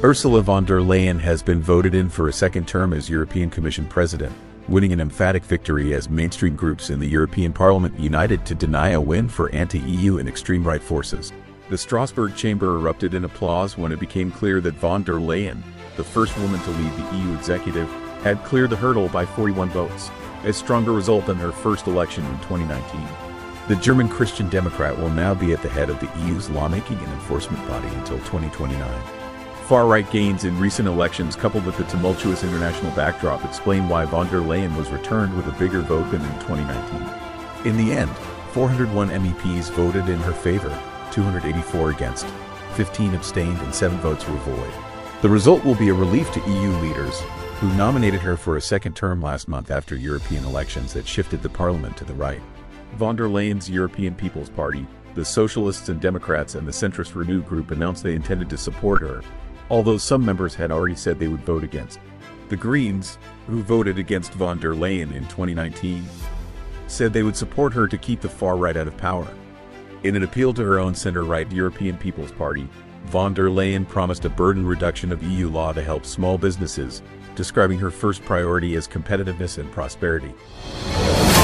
Ursula von der Leyen has been voted in for a second term as European Commission President, winning an emphatic victory as mainstream groups in the European Parliament united to deny a win for anti-EU and extreme right forces. The Strasbourg chamber erupted in applause when it became clear that von der Leyen, the first woman to lead the EU executive, had cleared the hurdle by 41 votes, a stronger result than her first election in 2019. The German Christian Democrat will now be at the head of the EU's lawmaking and enforcement body until 2029. Far-right gains in recent elections coupled with the tumultuous international backdrop explain why von der Leyen was returned with a bigger vote than in 2019. In the end, 401 MEPs voted in her favor, 284 against, 15 abstained and 7 votes were void. The result will be a relief to EU leaders, who nominated her for a second term last month after European elections that shifted the parliament to the right. Von der Leyen's European People's Party, the Socialists and Democrats and the centrist Renew group announced they intended to support her, although some members had already said they would vote against. The Greens, who voted against von der Leyen in 2019, said they would support her to keep the far right out of power. In an appeal to her own center-right European People's Party, von der Leyen promised a burden reduction of EU law to help small businesses, describing her first priority as competitiveness and prosperity.